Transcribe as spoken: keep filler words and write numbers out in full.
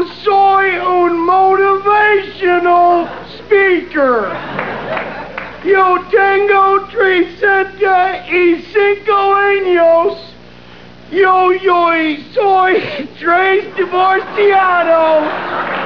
Yo soy un motivational speaker. Yo tengo trescientos y cinco años. Yo, yo soy tres divorciado.